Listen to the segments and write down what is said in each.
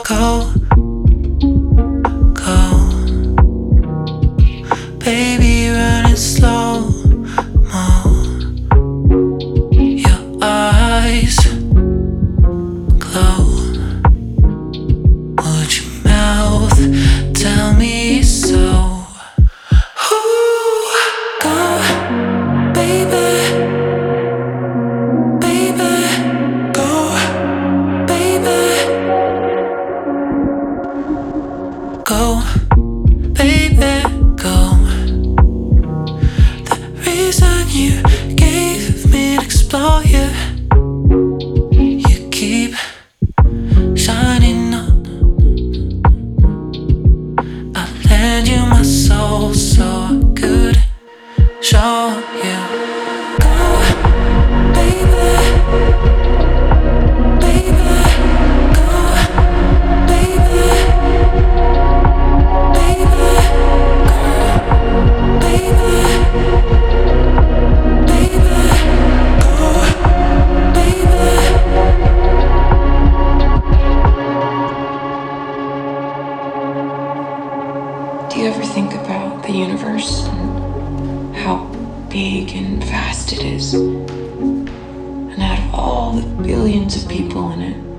Go, go, baby, running slow mo. Your eyes glow. Would your mouth tell me so? Ooh, go, baby, baby, go, baby, go, baby, go. The reason you gave me to explore you, you keep shining on. I lend you my soul so I could show you. Go, baby, baby, go, baby, baby, go, baby, baby, go, baby. Do you ever think about the universe and how big and vast it is? And out of all the billions of people in it,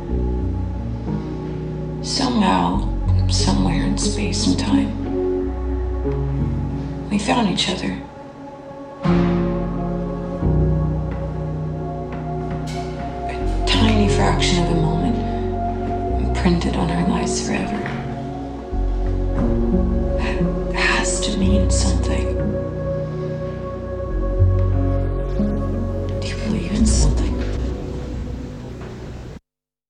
somehow, somewhere in space and time, we found each other. A tiny fraction of a moment imprinted on our lives forever. That has to mean something. Do you believe in something?